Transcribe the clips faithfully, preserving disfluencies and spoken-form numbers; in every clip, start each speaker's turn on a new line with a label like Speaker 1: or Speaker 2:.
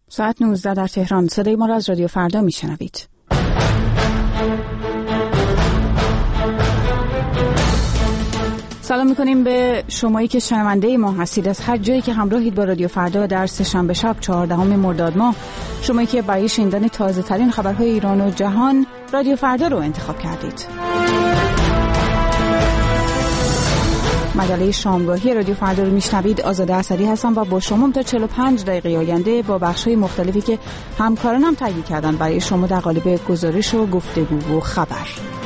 Speaker 1: ساعت نوزده در تهران. صدای ما را از رادیو فردا میشنوید. سلام میکنیم به شمایی که شنونده ما هستید از هر جایی که همراهید با رادیو فردا در سه‌شنبه شب چهاردهم مرداد ماه. شمایی که برای شنیدن تازه ترین خبرهای ایران و جهان رادیو فردا رو انتخاب کردید. مجله شامگاهی رادیو فردا رو میشنوید. آزاده اسدی هستم و با شما تا چهل و پنج دقیقه آینده با بخش‌های مختلفی که همکارانم تهیه کردن برای شما در قالب گزارش و گفتگو و خبر.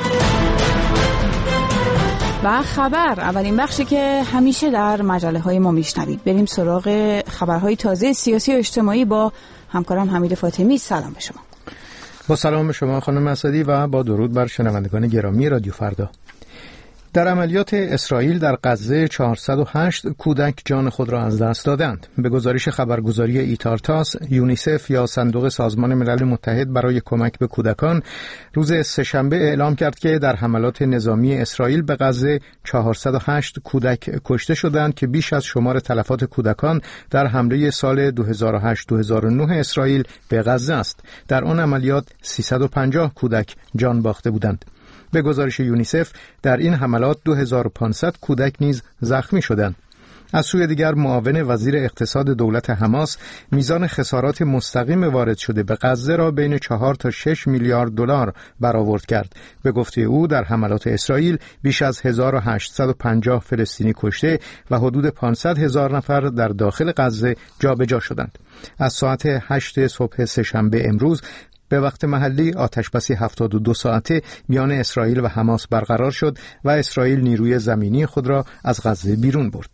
Speaker 1: و خبر، اولین بخشی که همیشه در مجله‌های ما میشنوید. بریم سراغ خبرهای تازه سیاسی و اجتماعی با همکارم حمید فاطمی. سلام به شما.
Speaker 2: با سلام به شما خانم اسدی و با درود بر شنوندگان گرامی رادیو فردا. در عملیات اسرائیل در غزه چهارصد و هشت کودک جان خود را از دست دادند. به گزارش خبرگزاری ایتارتاس، یونیسف یا صندوق سازمان ملل متحد برای کمک به کودکان روز سه‌شنبه اعلام کرد که در حملات نظامی اسرائیل به غزه چهارصد و هشت کودک کشته شدند که بیش از شمار تلفات کودکان در حمله سال دو هزار و هشت دو هزار و نه اسرائیل به غزه است. در آن عملیات سیصد و پنجاه کودک جان باخته بودند. به گزارش یونیسف در این حملات دو هزار و پانصد کودک نیز زخمی شدند. از سوی دیگر معاون وزیر اقتصاد دولت حماس میزان خسارات مستقیم وارد شده به غزه را بین چهار تا شش میلیارد دلار برآورد کرد. به گفته او در حملات اسرائیل بیش از هزار و هشتصد و پنجاه فلسطینی کشته و حدود پانصد هزار نفر در داخل غزه جابجا شدند. از ساعت هشت صبح سه‌شنبه امروز به وقت محلی آتشبسی هفتاد و دو ساعته میان اسرائیل و حماس برقرار شد و اسرائیل نیروی زمینی خود را از غزه بیرون برد.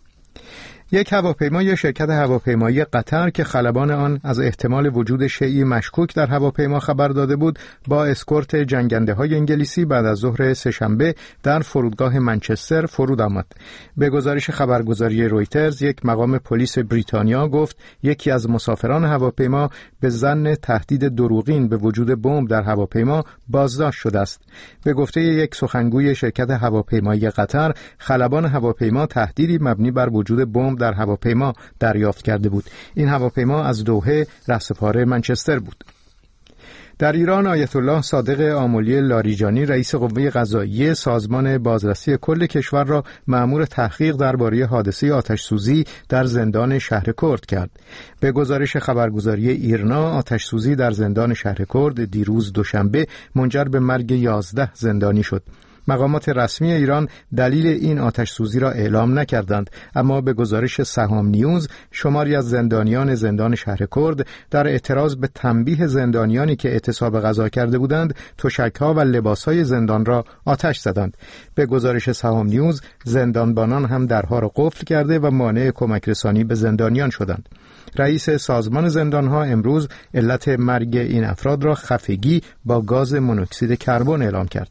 Speaker 2: یک هواپیمای شرکت هواپیمایی قطر که خلبان آن از احتمال وجود شیعی مشکوک در هواپیما خبر داده بود، با اسکورت جنگنده‌های انگلیسی بعد از ظهر سه‌شنبه در فرودگاه منچستر فرود آمد. به گزارش خبرگزاری رویترز، یک مقام پلیس بریتانیا گفت یکی از مسافران هواپیما به ظن تهدید دروغین به وجود بمب در هواپیما بازداشت شده است. به گفته یک سخنگوی شرکت هواپیمایی قطر، خلبان هواپیما تهدیدی مبنی بر وجود بمب در هواپیما دریافت کرده بود. این هواپیما از دوحه رهسپار منچستر بود. در ایران، آیت الله صادق آملی لاریجانی رئیس قوه قضاییه سازمان بازرسی کل کشور را مأمور تحقیق درباره حادثه آتش‌سوزی در زندان شهر کرد کرد. به گزارش خبرگزاری ایرنا، آتش‌سوزی در زندان شهر کرد دیروز دوشنبه منجر به مرگ یازده زندانی شد. مقامات رسمی ایران دلیل این آتش سوزی را اعلام نکردند، اما به گزارش سهام نیوز شماری از زندانیان زندان شهر کرد در اعتراض به تنبیه زندانیانی که اعتصاب غذا کرده بودند تشک‌ها و لباس‌های زندان را آتش زدند. به گزارش سهام نیوز زندانبانان هم درها را قفل کرده و مانع کمک رسانی به زندانیان شدند. رئیس سازمان زندان‌ها امروز علت مرگ این افراد را خفگی با گاز مونوکسید کربن اعلام کرد.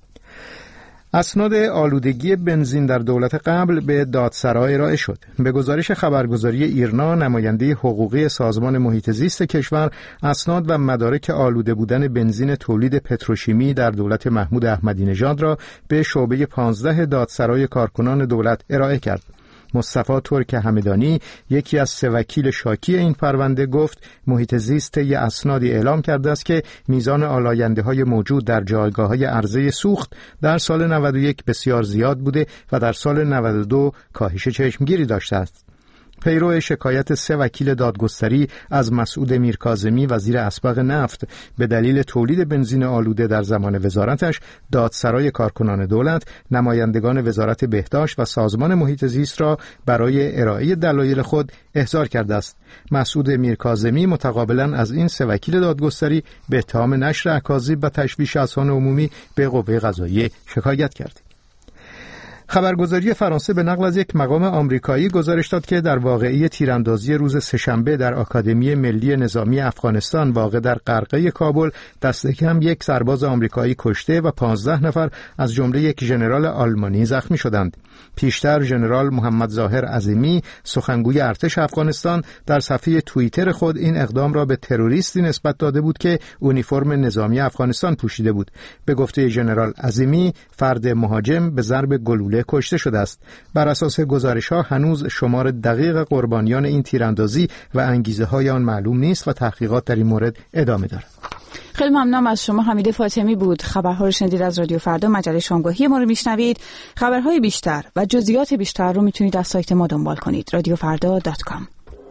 Speaker 2: اسناد آلودگی بنزین در دولت قبل به دادسرا ارائه شد. به گزارش خبرگزاری ایرنا، نماینده حقوقی سازمان محیط زیست کشور اسناد و مدارک آلوده بودن بنزین تولید پتروشیمی در دولت محمود احمدی نژاد را به شعبه پانزده دادسرای کارکنان دولت ارائه کرد. مصطفی ترک همدانی، یکی از سه وکیل شاکی این پرونده، گفت محیط زیست طی اسنادی اعلام کرده است که میزان آلاینده‌های موجود در جایگاه‌های عرضه سوخت در سال نود و یک بسیار زیاد بوده و در سال نود و دو کاهش چشمگیری داشته است. پیرو شکایت سه وکیل دادگستری از مسعود میرکاظمی وزیر اسبق نفت به دلیل تولید بنزین آلوده در زمان وزارتش، دادسرای کارکنان دولت نمایندگان وزارت بهداشت و سازمان محیط زیست را برای ارائه دلایل خود احضار کرده است. مسعود میرکاظمی متقابلا از این سه وکیل دادگستری به اتهام نشر اکاذیب و تشویش اذهان عمومی به قوه قضاییه شکایت کرد. خبرگزاری فرانسه به نقل از یک مقام آمریکایی گزارش داد که در واقعه تیراندازی روز سه‌شنبه در آکادمی ملی نظامی افغانستان واقع در غرقه کابل دست کم یک سرباز آمریکایی کشته و پانزده نفر از جمله یک ژنرال آلمانی زخمی شدند. پیشتر ژنرال محمد ظاهر عظیمی، سخنگوی ارتش افغانستان، در صفحه توییتر خود این اقدام را به تروریستی نسبت داده بود که اونیفرم نظامی افغانستان پوشیده بود. به گفته ژنرال عظیمی، فرد مهاجم به ضرب گلوله شنبه کشته شده است. بر اساس گزارش‌ها هنوز شمار دقیق قربانیان این تیراندازی و انگیزه‌های آن معلوم نیست و تحقیقات در این مورد ادامه دارد.
Speaker 1: خیلی ممنونم از شما. حمید فاطمی بود. خبرها رو شنیدید از رادیو فردا، مجله شامگاهی ما رو میشنوید. خبرهای بیشتر و جزئیات بیشتر رو میتونید از سایت ما دنبال کنید رادیو فردا دات کام.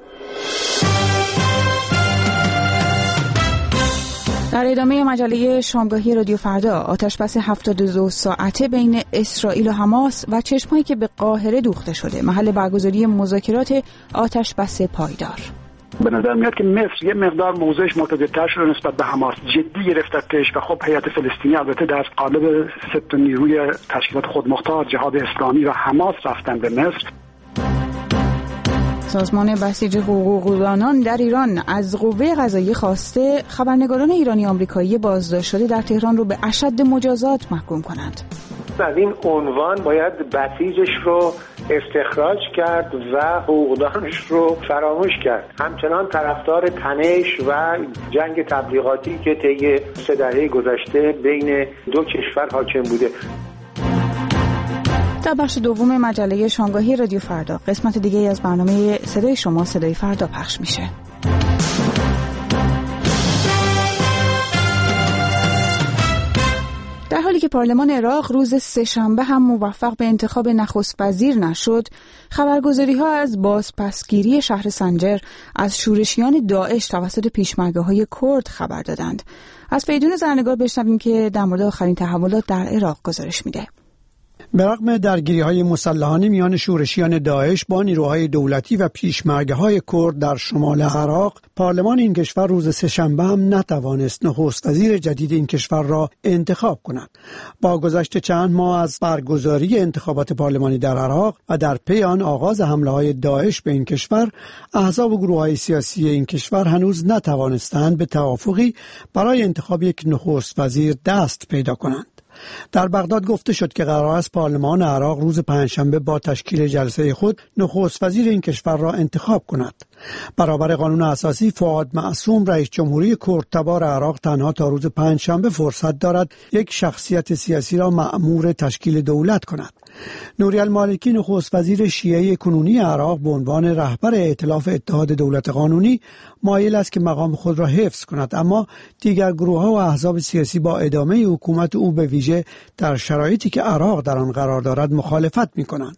Speaker 1: در ادامه مجله شامگاهی رادیو فردا، آتشبس هفتاد و دو ساعته بین اسرائیل و حماس و چشمایی که به قاهره دوخته شده محل برگزاری مذاکرات آتشبس پایدار.
Speaker 3: به نظر میاد که مصر یه مقدار موضعش متضادتر شده نسبت به حماس، جدی گرفتتش و خب هیئت فلسطینی البته در قالب سه نیروی تشکیلات خودمختار، جهاد اسلامی و حماس رفتن به مصر.
Speaker 1: سازمان بسیج حقوقدانان در ایران از قوه قضاییه خواسته خبرنگاران ایرانی آمریکایی بازداشت شده در تهران رو به اشد مجازات محکوم کنند.
Speaker 4: از این عنوان باید بسیجش رو استخراج کرد و حقوقدانش رو فراموش کرد. همچنان طرفدار تنش و جنگ تبلیغاتی که طی سه دهه گذشته بین دو کشور حاکم بوده.
Speaker 1: در بخش دوم مجله شامگاهی رادیو فردا قسمت دیگه از برنامه صدای شما صدای فردا پخش میشه. در حالی که پارلمان عراق روز سه‌شنبه هم موفق به انتخاب نخست وزیر نشد، خبرگزاری‌ها از بازپسگیری شهر سنجر از شورشیان داعش توسط پیشمرگه‌های کرد خبر دادند. از فریدون زرنگار بشنویم که در مورد آخرین تحولات در عراق گزارش میده.
Speaker 5: به رغم درگیری‌های مسلحانه میان شورشیان داعش با نیروهای دولتی و پیشمرگه‌های کرد در شمال عراق، پارلمان این کشور روز سه‌شنبه هم نتوانست نخست وزیر جدید این کشور را انتخاب کند. با گذشت چند ماه از برگزاری انتخابات پارلمانی در عراق و در پی آن آغاز حمله‌های داعش به این کشور، احزاب و گروه‌های سیاسی این کشور هنوز نتوانستند به توافقی برای انتخاب یک نخست وزیر دست پیدا کنند. در بغداد گفته شد که قرار است پارلمان عراق روز پنجشنبه با تشکیل جلسه خود نخست وزیر این کشور را انتخاب کند. برابر قانون اساسی، فؤاد معصوم رئیس جمهوری کردتبار عراق تنها تا روز پنجشنبه فرصت دارد یک شخصیت سیاسی را مأمور تشکیل دولت کند. نوری المالکی نخست وزیر شیعه کنونی عراق به عنوان رهبر ائتلاف اتحاد دولت قانونی مایل است که مقام خود را حفظ کند، اما دیگر گروه‌ها و احزاب سیاسی با ادامه حکومت او به ویژه در شرایطی که عراق در آن قرار دارد مخالفت می‌کنند.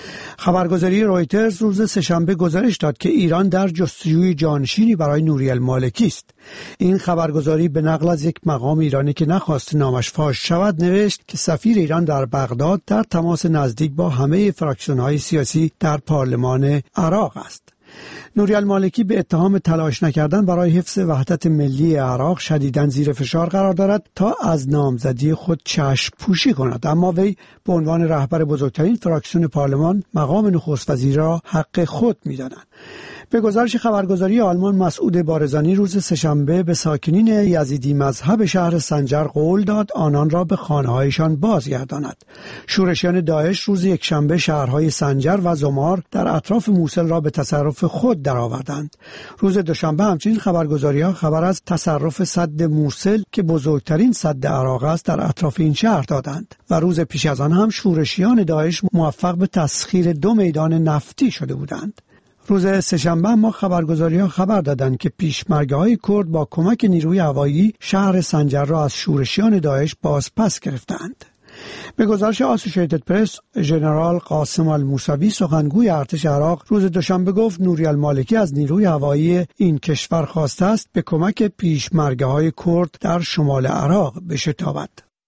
Speaker 5: خبرگزاری رویترز روز سه‌شنبه گزارش داد که ایران در جستجوی جانشینی برای نوری المالکی است. این خبرگزاری به نقل از یک مقام ایرانی که نخواست نامش فاش شود نوشت که سفیر ایران در بغداد در تماس نزدیک با همه فراکسیون‌های سیاسی در پارلمان عراق است. نوری المالکی به اتهام تلاش نکردن برای حفظ وحدت ملی عراق شدیداً زیر فشار قرار دارد تا از نامزدی خود چشم پوشی کند، اما وی به عنوان رهبر بزرگترین فراکسیون پارلمان مقام نخست وزیر را حق خود می‌داند. به گزارش خبرگزاری آلمان، مسعود بارزانی روز سه‌شنبه به ساکنین یزیدی مذهب شهر سنجر قول داد آنان را به خانه‌هایشان بازگرداند. شورشیان داعش روز یکشنبه شهرهای سنجر و زمار در اطراف موصل را به تصرف خود درآوردند. روز دوشنبه همچنین خبرگزاری‌ها خبر از تصرف سد موصل که بزرگترین سد عراق است در اطراف این شهر دادند و روز پیش از آن هم شورشیان داعش موفق به تسخیر دو میدان نفتی شده بودند. روز سه‌شنبه ما خبرگزاری‌ها خبر دادند که پیشمرگه‌های کرد با کمک نیروی هوایی شهر سنجر را از شورشیان داعش بازپس گرفتند. به گزارش آسوشیتد پرس، ژنرال قاسم الموسوی سخنگوی ارتش عراق روز دوشنبه گفت نوری المالکی از نیروی هوایی این کشور خواسته است به کمک پیشمرگه‌های کرد در شمال عراق بشتابد.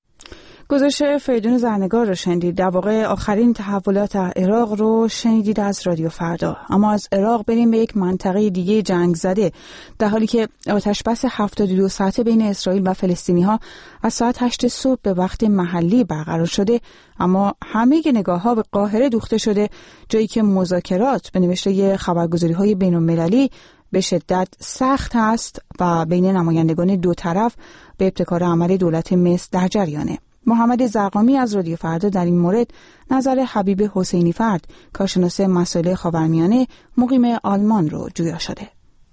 Speaker 1: گزارش فریدون زرنگار رو شنیدید. در واقع آخرین تحولات عراق رو شنیدید از رادیو فردا. اما از عراق بریم به یک منطقه دیگه جنگ زده. در حالی که آتشبس هفتاد و دو ساعته بین اسرائیل و فلسطینی‌ها از ساعت هشت صبح به وقت محلی برقرار شده، اما همه نگاه‌ها به قاهره دوخته شده، جایی که مذاکرات به نوشته خبرگزاری‌های بین‌المللی به شدت سخت است و بین نمایندگان دو طرف به ابتکار عمل دولت مصر در جریانه. محمد زرقامی از رادیو فردا در این مورد نظر حبیب حسینی فرد، کارشناس مسائل خاورمیانه مقیم آلمان رو جویا شده.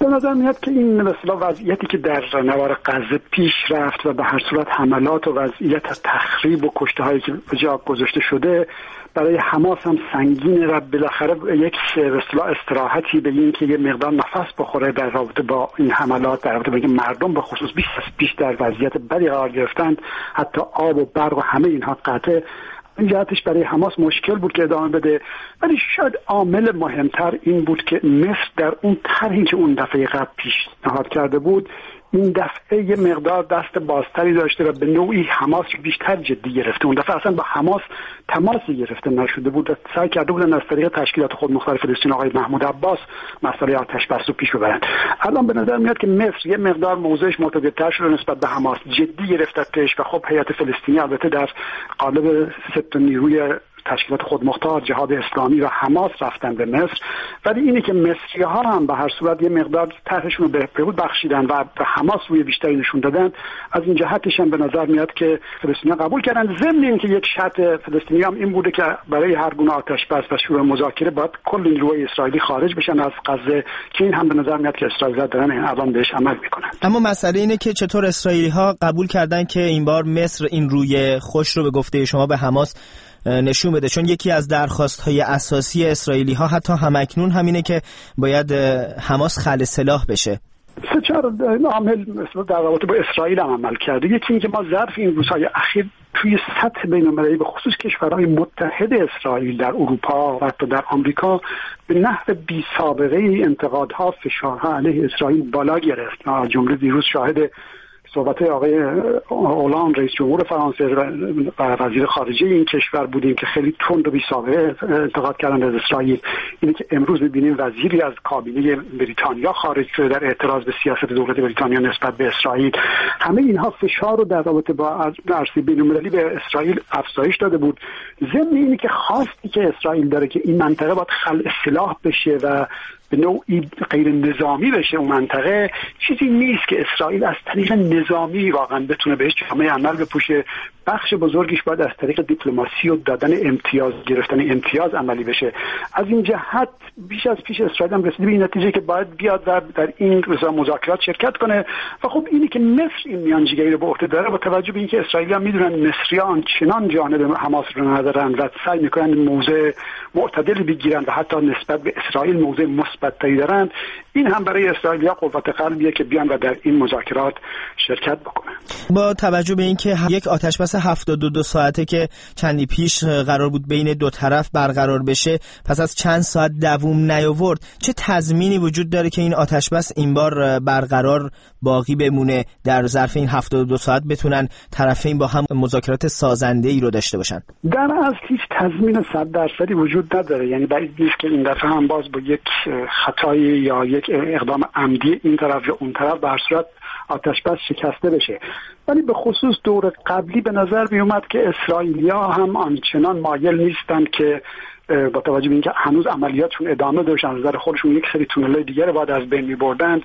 Speaker 3: به نظر میاد که این مثلا وضعیتی که در نوار غزه پیش رفت و به هر صورت حملات و وضعیت تخریب و کشته هایی که به جا گذاشته شده برای حماس هم سنگینه و بالاخره یک اصطلاح استراحتی به این که یه مقدار نفس بخوره در رابطه با این حملات، در رابطه با اینکه مردم به خصوص بیش از پیش در وضعیت بدی قرار گرفتند، حتی آب و برق و همه اینها قطع. این جهتش برای حماس مشکل بود که ادامه بده، ولی شاید عامل مهمتر این بود که مصر در اون طرحی که اون دفعه قبل پیشنهاد کرده بود این دفعه یه مقدار دست بازتری داشته و به نوعی حماس بیشتر جدی گرفته. اون دفعه اصلا با حماس تماسی گرفته نشده بود و سعی کرده بودن از طریق تشکیلات خود مختار فلسطین آقای محمود عباس مسئله آتش بس رو پیش ببرند. الان به نظر میاد که مصر یه مقدار موضعش متضادتر شده نسبت به حماس، جدی گرفتتش و خب هیئت فلسطینی البته در قالب سه نیروی تشکیلات خودمختار، جهاد اسلامی و حماس رفتن به مصر، ولی اینی که مصری ها هم به هر صورت یه مقدار طرحشون رو به بهبود بخشیدن و به حماس روی بیشتری نشون دادن، از این جهتش هم به نظر میاد که فلسطینی‌ها قبول کردن. ضمن این که یک شرط فلسطینی هم این بوده که برای هر گونه آتش بس و شروع مذاکره باید کل نیروهای اسرائیلی خارج بشن از غزه، که این هم به نظر میاد که اسرائیلی‌ها دارن الان بهش عمل میکنن.
Speaker 6: اما مسئله اینه که چطور اسرائیلی‌ها قبول کردن که این بار مصر این روی خوش رو به گفته شما به حماس نشون بده، چون یکی از درخواست‌های اساسی اسرائیلی‌ها حتی همکنون همینه که باید حماس خلع سلاح بشه.
Speaker 3: سه چهار عامل مثلا در رابطه با اسرائیل هم عمل کرده. یکی این که ما ظرف این روزهای اخیر توی سطح بین‌المللی به خصوص کشورهای متحد اسرائیل در اروپا و حتی در آمریکا به نحو بی سابقه انتقادها، فشارها علیه اسرائیل بالا گرفت. جمله دیروز شاهد صحبت آقای اولان رئیس جمهور فرانسه و وزیر خارجه این کشور بودیم که خیلی تند و بی سابقه انتقاد کردن از اسرائیل. اینه که امروز می‌بینیم وزیری از کابینه بریتانیا خارج شده در اعتراض به سیاست دولت بریتانیا نسبت به اسرائیل. همه اینها فشار رو در رابطه با عرصه بین‌المللی به اسرائیل افزایش داده بود. ضمن اینه که خواستی که اسرائیل داره که این منطقه باید خلع سلاح بشه و به نوعی غیر نظامی بشه اون منطقه، چیزی نیست که اسرائیل از طریق نظامی واقعا بتونه بهش جامعه عمل بپوشه. بخش بزرگیش باید از طریق دیپلماسی و دادن امتیاز، گرفتن امتیاز عملی بشه. از این جهت بیش از پیش اسرائیل هم رسیده به این نتیجه که باید بیاد و در این مذاکرات شرکت کنه. و خب اینی که مصر این میانجیگری رو به عهده داره، با توجه به اینکه اسرائیلی‌ها میدونن مصری‌ها آنچنان جانب حماس رو ندارن و سعی میکنن موضع معتدلی بگیرن و حتی نسبت به اسرائیل موضع مثبت‌تری دارن، این هم برای اسرائیلی‌ها قوت قلبیه که بیان و در این مذاکرات شرکت بکنن.
Speaker 6: با توجه به اینکه یک آتشبس هفتاد و دو ساعته که چندی پیش قرار بود بین دو طرف برقرار بشه پس از چند ساعت دووم نیاورد، چه تضمینی وجود داره که این آتشبس این بار برقرار باقی بمونه، در ظرف این هفتاد و دو ساعت بتونن طرفین با هم مذاکرات سازنده‌ای رو داشته باشن؟ در
Speaker 3: اصل هیچ تضمین صد درصدی وجود نداره. یعنی بعید نیست که این دفعه هم باز با یک خطای یا یک اقدام عمدی این طرف یا اون طرف به هر صورت آتش بس شکسته بشه. ولی به خصوص دور قبلی به نظر می اومد که اسرائیلی‌ها هم آنچنان مایل نیستند که با توجه به اینکه هنوز عملیاتشون ادامه داشتن، از نظر خودشون یک سری تونل‌های دیگر بعد از بین می‌بردند،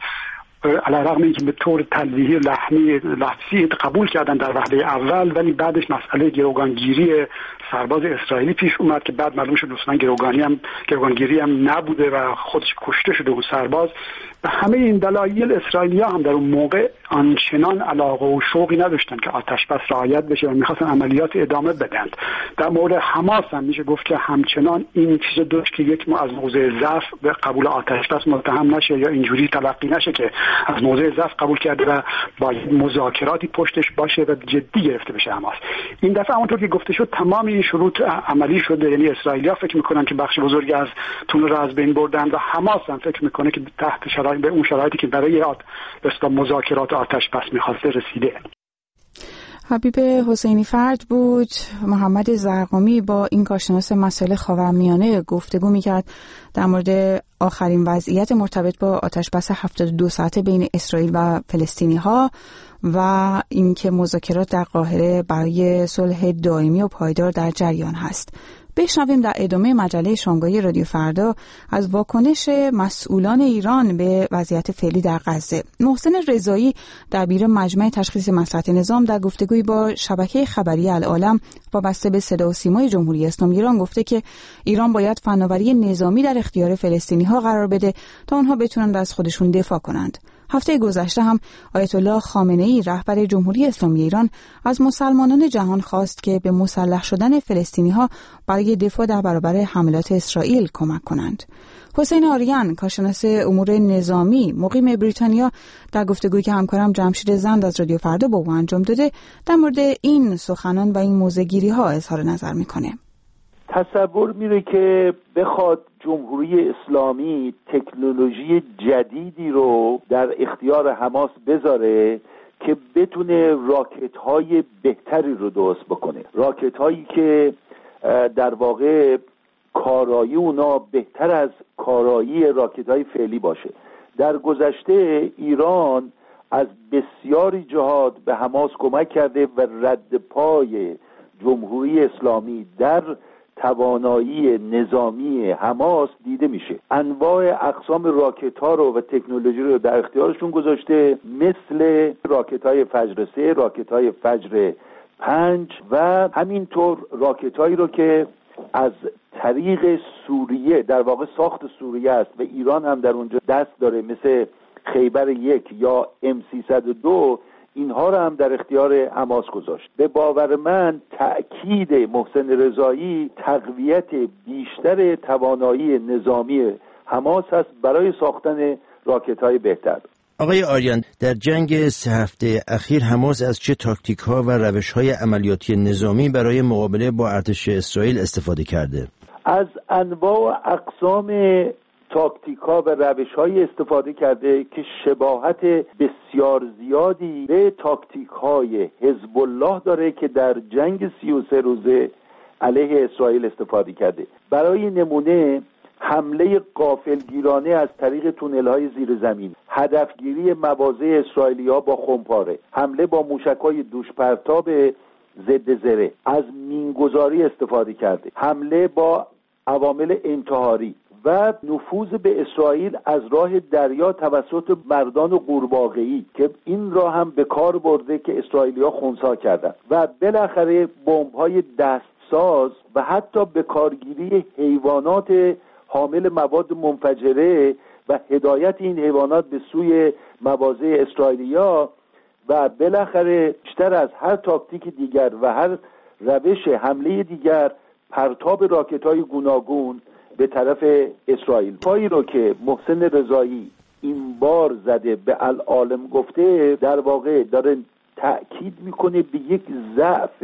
Speaker 3: علیرغم اینکه به طور تلویحی و لحنی لفظی قبول کردن در وهله اول، ولی بعدش مسئله گروگانگیری سرباز اسرائیلی پیش اومد که بعد معلوم شد اصلا گروگانی هم گروگانگیری هم نبوده و خودش کشته شده اون سرباز. به همه این دلایل اسرائیلی‌ها هم در اون موقع آنچنان علاقه و شوقی نداشتن که آتش بس رعایت بشه و می‌خواستن عملیات ادامه بدن. در مورد حماس هم میشه گفت که همچنان این چیز داشت که یک ما از موضع ضعف به قبول آتش بس متهم نشه یا اینجوری تلقی نشه که از موضع ضعف قبول کرده و با مذاکراتی پشتش باشه و جدی گرفته بشه حماس. این دفعه همونطور که گفته شد تمام این شروط عملی شده. یعنی اسرائیلی‌ها فکر می‌کنن که بخش بزرگی از تونل را از بین بردن و حماس هم فکر می‌کنه که تحت شرایط به اون شرایطی که برای به مذاکرات آتش بس می‌خواسته رسیده.
Speaker 1: حبیب حسینی فرد بود. محمد زرقامی با این کارشناس مسائل خاورمیانه گفتگو می‌کرد در مورد آخرین وضعیت مرتبط با آتشبس هفتاد و دو ساعته بین اسرائیل و فلسطینی‌ها و اینکه مذاکرات در قاهره برای صلح دائمی و پایدار در جریان هست. بشنویم در ادامه مجله شامگاهی رادیو فردا از واکنش مسئولان ایران به وضعیت فعلی در غزه. محسن رضایی دبیر مجمع تشخیص مصلحت نظام در گفتگویی با شبکه خبری العالم وابسته به صدا و سیمای جمهوری اسلامی ایران گفته که ایران باید فناوری نظامی در اختیار فلسطینی‌ها قرار بده تا آنها بتونند از خودشون دفاع کنند. هفته گذشته هم آیت الله خامنه‌ای رهبر جمهوری اسلامی ایران از مسلمانان جهان خواست که به مسلح شدن فلسطینی‌ها برای دفاع در برابر حملات اسرائیل کمک کنند. حسین آریان کارشناس امور نظامی مقیم بریتانیا در گفتگویی که همکارم جمشید زند از رادیو فردا با او انجام داده در مورد این سخنان و این موضع‌گیری‌ها اظهار نظر می‌کنه.
Speaker 7: تصور میره که بخواد جمهوری اسلامی تکنولوژی جدیدی رو در اختیار حماس بذاره که بتونه راکت های بهتری رو درست بکنه، راکت هایی که در واقع کارایی اونا بهتر از کارایی راکت های فعلی باشه. در گذشته ایران از بسیاری جهات به حماس کمک کرده و رد پای جمهوری اسلامی در توانایی نظامی حماس دیده میشه. انواع اقسام راکت ها رو و تکنولوژی رو در اختیارشون گذاشته، مثل راکت های فجر سه، راکت های فجر پنج و همینطور راکت هایی رو که از طریق سوریه در واقع ساخت سوریه است و ایران هم در اونجا دست داره، مثل خیبر یک یا ام سیصد و دو، اینها رو هم در اختیار حماس گذاشت. به باور من تأکید محسن رضایی تقویت بیشتر توانایی نظامی حماس است برای ساختن راکت‌های بهتر.
Speaker 8: آقای آریان، در جنگ سه هفته اخیر حماس از چه تاکتیک‌ها و روش‌های عملیاتی نظامی برای مقابله با ارتش اسرائیل استفاده کرده؟
Speaker 7: از انواع و اقسام تاکتیک‌ها و روش‌های استفاده کرده که شباهت بسیار زیادی به تاکتیک‌های حزب الله داره که در جنگ سی و سه روزه علیه اسرائیل استفاده کرده. برای نمونه حمله غافلگیرانه از طریق تونل‌های زیر زمین، هدفگیری مواضع اسرائیلی‌ها با خمپاره، حمله با موشک‌های دوشپرتاب ضد زره، از مینگذاری استفاده کرده، حمله با عوامل انتحاری و نفوذ به اسرائیل از راه دریا توسط مردان قورباغه‌ای که این را هم به کار برده که اسرائیلی‌ها خنثی کردند و بالاخره بمب‌های دستساز و حتی به کارگیری حیوانات حامل مواد منفجره و هدایت این حیوانات به سوی مواضع اسرائیلی‌ها و بالاخره بیشتر از هر تاکتیک دیگر و هر روش حمله دیگر پرتاب راکت‌های گوناگون به طرف اسرائیل. پایی رو که محسن رضایی این بار زده به العالم گفته در واقع داره تأکید میکنه به یک ضعف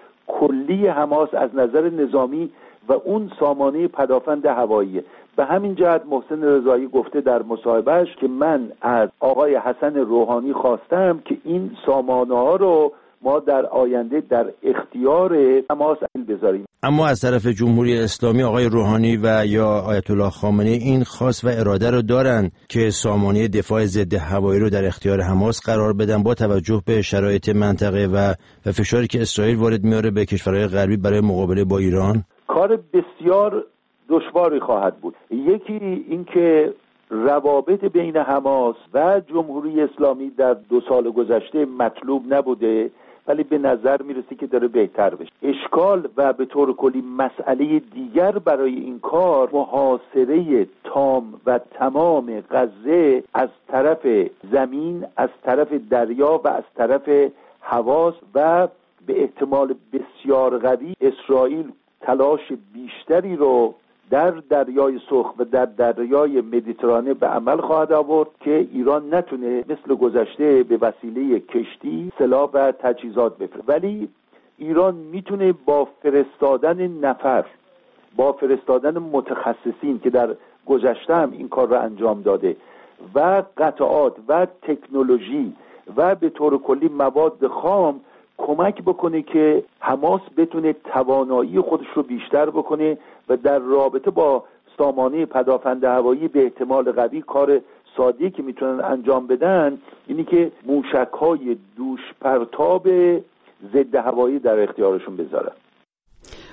Speaker 7: کلی حماس از نظر نظامی و اون سامانه پدافند هوایی. به همین جهت محسن رضایی گفته در مصاحبهش که من از آقای حسن روحانی خواستم که این سامانه ها رو ما در آینده در اختیار حماس بذاریم.
Speaker 8: اما از طرف جمهوری اسلامی آقای روحانی و یا آیت الله خامنه‌ای این خواست و اراده رو دارن که سامانه دفاع ضد هوایی رو در اختیار حماس قرار بدن با توجه به شرایط منطقه و و فشاری که اسرائیل وارد میاره به کشورهای غربی برای مقابله با ایران.
Speaker 7: کار بسیار دشواری خواهد بود. یکی اینکه روابط بین حماس و جمهوری اسلامی در دو سال گذشته مطلوب نبوده، ولی به نظر میرسه که داره بهتر بشه. اشکال و به طور کلی مسئله دیگر برای این کار محاصره تام و تمام غزه از طرف زمین، از طرف دریا و از طرف هواست و به احتمال بسیار قوی اسرائیل تلاش بیشتری رو در دریای سرخ و در دریای مدیترانه به عمل خواهد آورد که ایران نتونه مثل گذشته به وسیله کشتی سلاح و تجهیزات بفرسته. ولی ایران میتونه با فرستادن نفر، با فرستادن متخصصین که در گذشته هم این کار رو انجام داده و قطعات و تکنولوژی و به طور کلی مواد خام کمک بکنه که حماس بتونه توانایی خودش رو بیشتر بکنه و در رابطه با سامانه پدافند هوایی به احتمال قوی کار ساده‌ای که میتونن انجام بدن اینی که موشک‌های دوش پرتاب ضد هوایی در اختیارشون بذارن.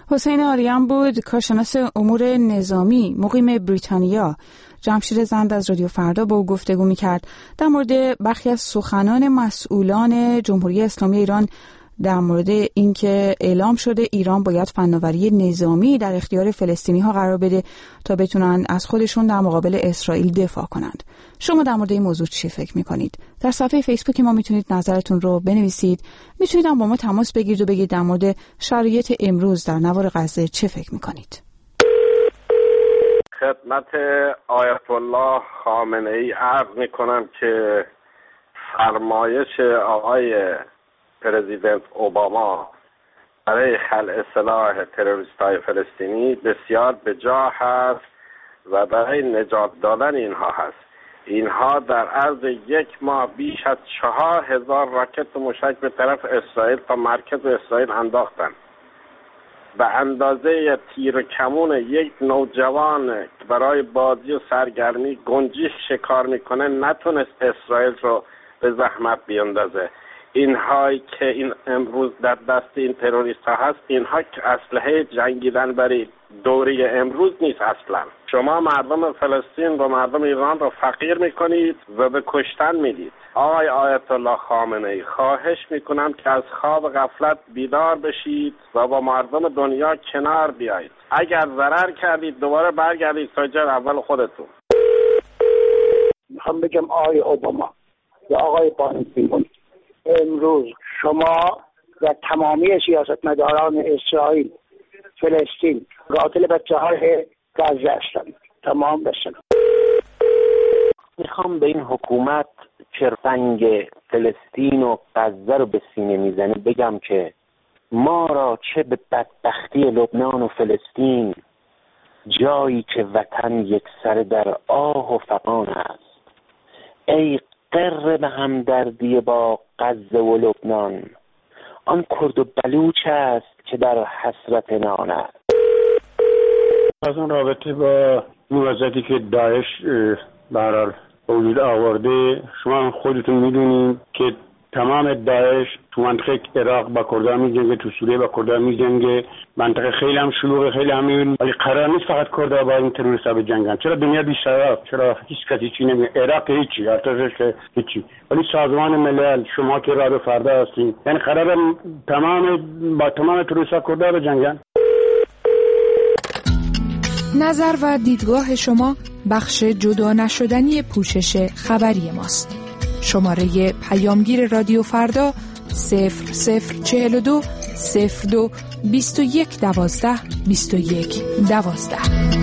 Speaker 1: حسین آریان بود، کارشناس امور نظامی مقیم بریتانیا. جمشید زند از رادیو فردا با او گفتگو می‌کرد در مورد برخی از سخنان مسئولان جمهوری اسلامی ایران در مورد اینکه اعلام شده ایران باید فناوری نظامی در اختیار فلسطینی‌ها قرار بده تا بتونن از خودشون در مقابل اسرائیل دفاع کنند. شما در مورد این موضوع چی فکر می‌کنید؟ در صفحه فیسبوک ما میتونید نظرتون رو بنویسید. میتونید هم با ما تماس بگیرید و بگید در مورد شرایط امروز در نوار غزه چه فکر می‌کنید.
Speaker 9: خدمت آیت الله خامنه‌ای عرض می‌کنم که فرمایش آقای پرزیدنت اوباما برای خلع سلاح تروریست‌های فلسطینی بسیار بجا هست و برای نجات دادن اینها هست. اینها در عرض یک ماه بیش از چهار هزار راکت موشک به طرف اسرائیل تا مرکز اسرائیل انداختند. به اندازه تیر و کمون یک نوجوان که برای بازی و سرگرمی گنجیش شکار میکنه نتونست اسرائیل رو به زحمت بیاندازه. اینهایی که این امروز در دست این تروریست ها هست، اینها که اسلحه جنگیدن برای دوره امروز نیست اصلا. شما مردم فلسطین و مردم ایران رو فقیر میکنید و به کشتن میدید. آقای آیت الله خامنه‌ای، خواهش میکنم که از خواب غفلت بیدار بشید و با مردم دنیا کنار بیایید. اگر ضرر کردید دوباره برگردید تا جای اول خودتون.
Speaker 3: میخوام بگم آقای اوباما و آقای بانکی، امروز شما و تمامی سیاستمداران اسرائیل، فلسطین قاتل بچه‌های غزه هستند. تمام بشن.
Speaker 10: میخوام به این حکومت که رنگ فلسطین و غزه رو به سینه میزنه بگم که ما را چه به بدبختی لبنان و فلسطین، جایی که وطن یک سر در آه و فغان است. ای قره به همدردی با غزه و لبنان، آن کرد و بلوچ است که در حسرت نان است.
Speaker 11: از اون رابطه با موضوعاتی که داعش برحال وجود آورده، شما خودتون میدونید که تمام داعش تو منطقه عراق با کردها میجنگه، تو سوریه با کردها میجنگه، منطقه خیلی هم شلوغه، خیلی هم میبینید. ولی قرار نیست فقط کردها با این تروریست‌ها بجنگن. چرا دنیا بی‌شرف؟ چرا هیچ کسی چی نمیگه؟ عراق هیچی، ارتش که هیچی. ولی سازمان ملل، شما که رادیو فردا هستین، یعنی قرار تمام با تمام تروریست‌ها کردها بجنگن.
Speaker 12: نظر و دیدگاه شما بخش جدا نشدنی پوشش خبری ماست. شماره پیامگیر رادیو فردا صفر صفر چهل و دو صفر دو بیست و یک دوازده بیست و یک دوازده.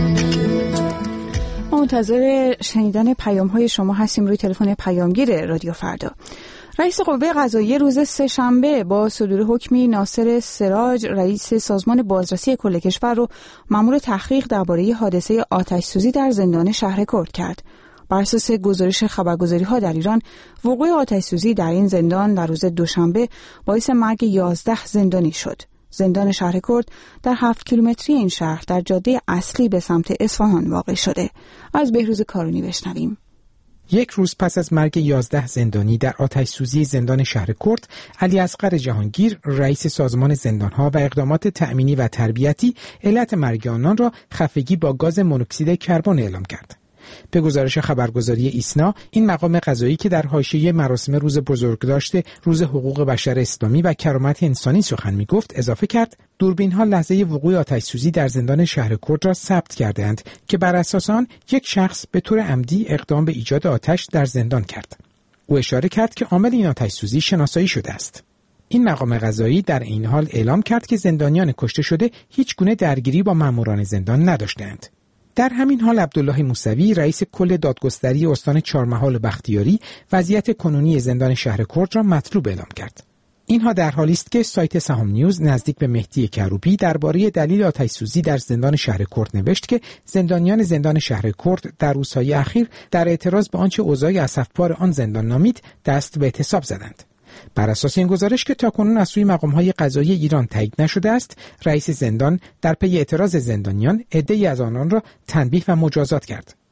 Speaker 1: منتظر شنیدن پیام های شما هستیم روی تلفن پیامگیر رادیو فردا. رئیس قوه قضاییه روز سه‌شنبه با صدور حکمی ناصر سراج، رئیس سازمان بازرسی کل کشور رو مأمور تحقیق درباره حادثه آتش‌سوزی در زندان شهر کرد کرد. بر اساس گزارش خبرگزاری‌ها در ایران، وقوع آتش‌سوزی در این زندان در روز دوشنبه باعث مرگ یازده زندانی شد. زندان شهر کرد در هفت کیلومتری این شهر در جاده اصلی به سمت اصفهان واقع شده. از بهروز کارونی بشنویم.
Speaker 13: یک روز پس از مرگ یازده زندانی در آتش‌سوزی زندان شهر کرد، علی اصغر جهانگیر، رئیس سازمان زندان‌ها و اقدامات تأمینی و تربیتی، علت مرگ آنان را خفگی با گاز مونوکسید کربن اعلام کرد. به گزارش خبرگزاری ایسنا، این مقام قضایی که در حاشیه مراسم روز بزرگداشت روز حقوق بشر اسلامی و کرامت انسانی سخن می‌گفت، اضافه کرد دوربین‌ها لحظه وقوع آتش‌سوزی در زندان شهر کرد را ثبت کردند که بر اساس آن یک شخص به طور عمدی اقدام به ایجاد آتش در زندان کرد. او اشاره کرد که عامل این آتش‌سوزی شناسایی شده است. این مقام قضایی در این حال اعلام کرد که زندانیان کشته شده هیچ گونه درگیری با ماموران زندان نداشتند. در همین حال عبدالله موسوی، رئیس کل دادگستری استان چهارمحال بختیاری، وضعیت کنونی زندان شهر کرد را مطلوب اعلام کرد. اینها در حالی است که سایت سهام نیوز نزدیک به مهدی کروبی درباره دلیل آتش‌سوزی در زندان شهر کرد نوشت که زندانیان زندان شهر کرد در روزهای اخیر در اعتراض به آنچه اوضاع اسفبار آن زندان نامید دست به اعتصاب زدند. بر اساس این گزارش که تاکنون از سوی مقام‌های قضایی ایران تایید نشده است، رئیس زندان در پی اعتراض زندانیان عده‌ای از آنان را تنبیه و مجازات کرد.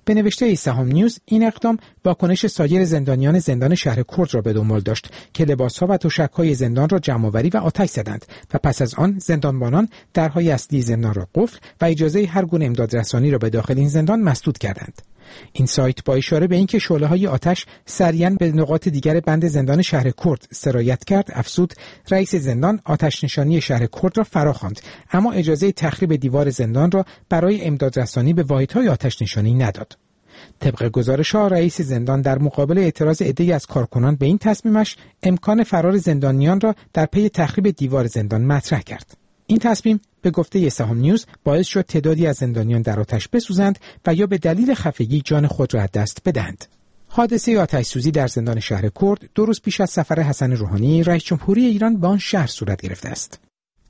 Speaker 13: به نوشته سهام نیوز این اقدام واکنش سایر زندانیان زندان شهر کرد را به دنبال داشت که لباس‌ها و تشک‌های زندان را جمع‌آوری و آتش زدند و پس از آن زندانبانان درهای اصلی زندان را قفل و اجازه هر گونه امدادرسانی را به داخل این زندان مسدود کردند. این سایت با اشاره به اینکه شعله‌های آتش سریعاً به نقاط دیگر بند زندان شهر کرد سرایت کرد افزود رئیس زندان آتش نشانی شهر کرد را فراخواند، اما اجازه تخریب دیوار زندان را برای امدادرسانی به واحدهای آتش نشانی نداد. طبق گزارش‌ها رئیس زندان در مقابل اعتراض عده‌ای از کارکنان به این تصمیمش امکان فرار زندانیان را در پی تخریب دیوار زندان مطرح کرد. این تصمیم به گفته سهام نیوز باعث شد تعدادی از زندانیان در آتش بسوزند و یا به دلیل خفگی جان خود را از دست بدهند. حادثه آتش سوزی در زندان شهر کرد دو روز پیش از سفر حسن روحانی رئیس جمهوری ایران به آن شهر صورت گرفته است.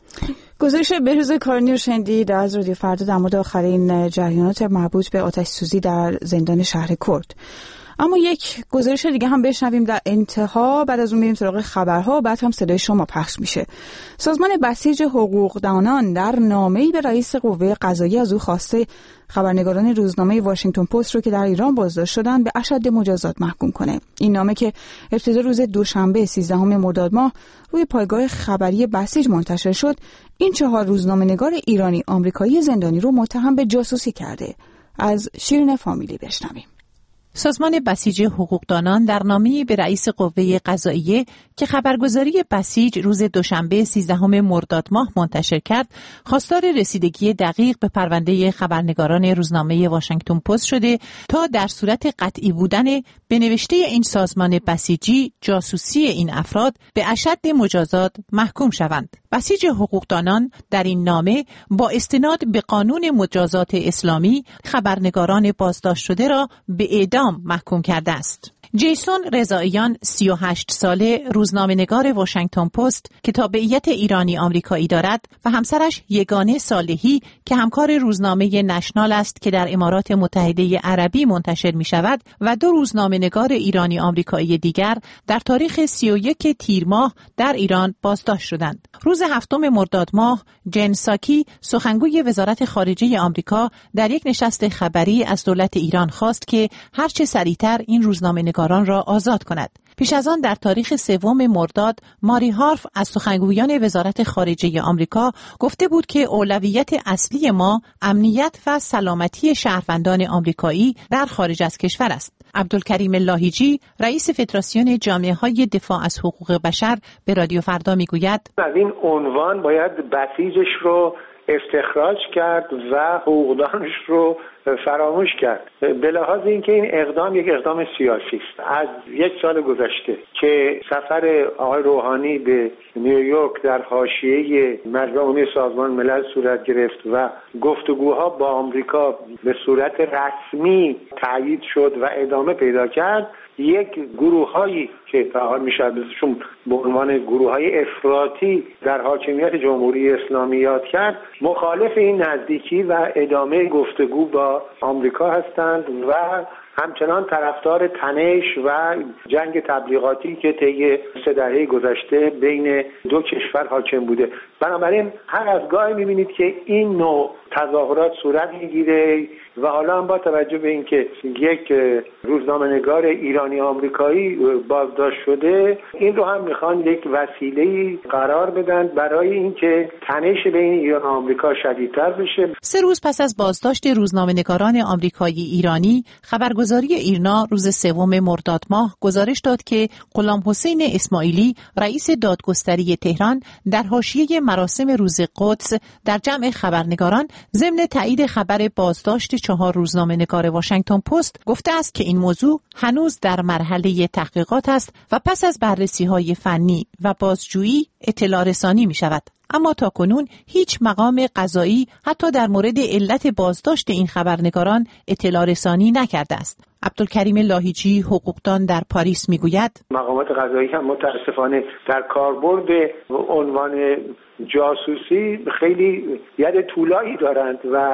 Speaker 1: گزارش بهروز کارنی رو شنیدید از رادیو فردا در مورد آخرین جریانات مربوط به آتش سوزی در زندان شهر کرد. اما یک گزارش دیگه هم بشنویم در انتها، بعد از اون میریم سراغ خبرها و بعد هم صدای شما پخش میشه. سازمان بسیج حقوقدانان در نامه‌ای به رئیس قوه قضاییه از او خواسته خبرنگاران روزنامه واشنگتن پست رو که در ایران بازداشت شدن به اشد مجازات محکوم کنه. این نامه که ابتدا روز دوشنبه سیزدهم مرداد ماه روی پایگاه خبری بسیج منتشر شد، این چهار روزنامه‌نگار ایرانی آمریکایی زندانی رو متهم به جاسوسی کرده. از شیرین فامیلی بشنویم.
Speaker 14: سازمان بسیج حقوقدانان در نامه‌ای به رئیس قوه قضاییه که خبرگزاری بسیج روز دوشنبه سیزدهم مرداد ماه منتشر کرد، خواستار رسیدگی دقیق به پرونده خبرنگاران روزنامه واشنگتن پست شده تا در صورت قطعی بودن به نوشته این سازمان بسیجی جاسوسی این افراد به اشد مجازات محکوم شوند. بسیج حقوقدانان در این نامه با استناد به قانون مجازات اسلامی خبرنگاران بازداشت شده را به اعدام محکوم کرده است. جیسون رضاییان سی و هشت ساله روزنامه‌نگار واشنگتن پست که تابعیت ایرانی آمریکایی دارد و همسرش یگانه صالحی که همکار روزنامه نشنال است که در امارات متحده عربی منتشر می شود و دو روزنامه‌نگار ایرانی آمریکایی دیگر در تاریخ سی و یک تیر ماه در ایران بازداشت شدند. روز هفتم مرداد ماه جن ساکی سخنگوی وزارت خارجه آمریکا در یک نشست خبری از دولت ایران خواست که هرچه سریعتر این روزنامه‌نگاران را آزاد کند. پیش از آن در تاریخ سوم مرداد ماری هارف از سخنگویان وزارت خارجه آمریکا گفته بود که اولویت اصلی ما امنیت و سلامتی شهروندان آمریکایی در خارج از کشور است. عبدالکریم لاهیجی رئیس فدراسیون جامعه‌های دفاع از حقوق بشر به رادیو فردا میگوید
Speaker 4: از این عنوان باید بسیجش رو استخراج کرد و حقوقدانش رو فراموش کرد، به لحاظ اینکه این اقدام یک اقدام سیاسی است. از یک سال گذشته که سفر آقای روحانی به نیویورک در حاشیه مجمع عمومی سازمان ملل صورت گرفت و گفتگوها با آمریکا به صورت رسمی تایید شد و ادامه پیدا کرد، یک گروه‌هایی که فعال می‌شد بهشون به عنوان گروه‌های افراطی در حاکمیت جمهوری اسلامی یاد کرد، مخالف این نزدیکی و ادامه گفتگو با آمریکا هستند و همچنان طرفدار تنش و جنگ تبلیغاتی که طی سه دهه گذشته بین دو کشور حاکم بوده. بنابراین هر از گاهی می‌بینید که این نوع تظاهرات صورت می‌گیره و حالا هم با توجه به اینکه یک روزنامه‌نگار ایرانی آمریکایی بازداشت شده، این رو هم میخوان یک وسیله‌ای قرار بدن برای اینکه تنش بین ایران و آمریکا شدیدتر بشه.
Speaker 14: سه روز پس از بازداشت روزنامه‌نگاران آمریکایی ایرانی، خبرگزاری ایرنا روز سوم مرداد ماه گزارش داد که غلام حسین اسماعیلی رئیس دادگستری تهران در حاشیه مراسم روز قدس در جمع خبرنگاران ضمن تایید خبر بازداشت چهار روزنامه‌نگار واشنگتن پست گفته است که این موضوع هنوز در مرحله تحقیقات است و پس از بررسی‌های فنی و بازجویی اطلاع رسانی می شود. اما تاکنون هیچ مقام قضایی حتی در مورد علت بازداشت این خبرنگاران اطلاع رسانی نکرده است. عبدالکریم لاهیجی حقوقدان در پاریس میگوید
Speaker 4: مقامات قضایی هم متاسفانه در کاربرد عنوان جاسوسی خیلی ید طولایی دارند و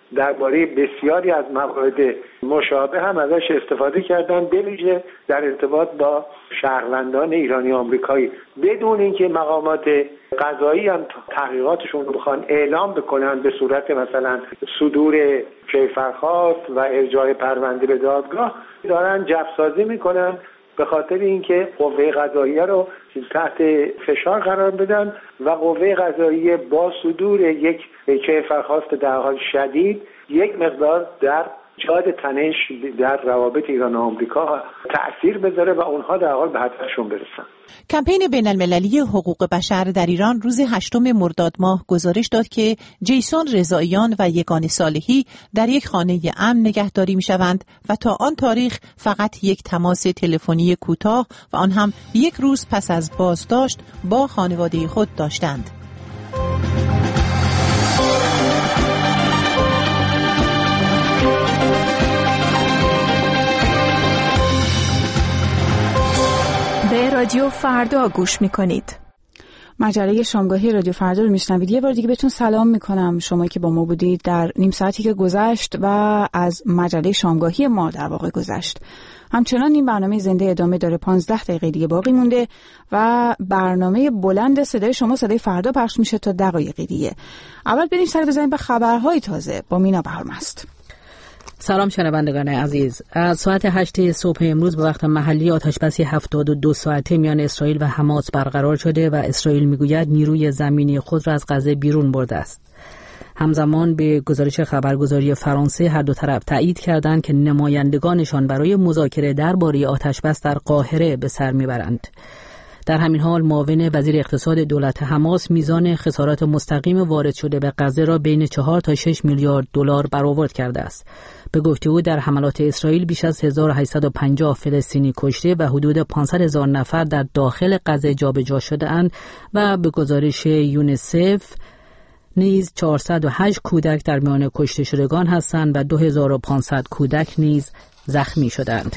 Speaker 4: درباره بسیاری از موارد مشابه هم ازش استفاده کردن، به ویژه در ارتباط با شهروندان ایرانی آمریکایی، بدون اینکه مقامات قضایی هم تحقیقاتشون رو بخوان اعلام بکنن به صورت مثلا صدور کیفرخواست و ارجاع پرونده به دادگاه، دارن جفسازی میکنن به خاطر اینکه قوه قضاییه رو تحت فشار قرار بدن و قوه قضاییه با صدور یک کیفرخواست در حال شدید یک مقدار در ایجاد تنش در روابط ایران و آمریکا تأثیر بذاره و اونها در حال به هدفشون برسن.
Speaker 14: کمپین بین المللی حقوق بشر در ایران روز هشتم مرداد ماه گزارش داد که جیسون رضاییان و یگانه صالحی در یک خانه امن نگهداری می‌شوند و تا آن تاریخ فقط یک تماس تلفنی کوتاه و آن هم یک روز پس از بازداشت با خانواده خود داشتند.
Speaker 12: به رادیو فردا گوش میکنید.
Speaker 1: مجله شامگاهی رادیو فردا رو میشنوید. یه بار دیگه بهتون سلام میکنم شمایی که با ما بودید در نیم ساعتی که گذشت و از مجله شامگاهی ما در واقع گذشت. همچنان این برنامه زنده ادامه داره، پانزده دقیقه دیگه باقی مونده و برنامه بلند صدای شما صدای فردا پخش میشه تا دقایقی دیگه. اول بریم سر بزنیم به خبرهای تازه با مینا بهرمست.
Speaker 15: سلام شنوندگان عزیز. از ساعت هشت صبح امروز به وقت محلی آتشبسی هفتاد و دو ساعته میان اسرائیل و حماس برقرار شده و اسرائیل میگوید نیروی زمینی خود را از غزه بیرون برده است. همزمان به گزارش خبرگزاری فرانسه هر دو طرف تایید کردند که نمایندگانشان برای مذاکره درباره آتشبس در قاهره به سر میبرند. در همین حال معاون وزیر اقتصاد دولت حماس میزان خسارات مستقیم وارد شده به غزه را بین چهار تا شش میلیارد دلار برآورد کرده است. به گفته او در حملات اسرائیل بیش از هزار و هشتصد و پنجاه فلسطینی کشته و حدود پانصد هزار نفر در داخل غزه جابجا شده‌اند و به گزارش یونیسف نیز چهارصد و هشت کودک در میان کشته شدگان هستند و دو هزار و پانصد کودک نیز زخمی شدند.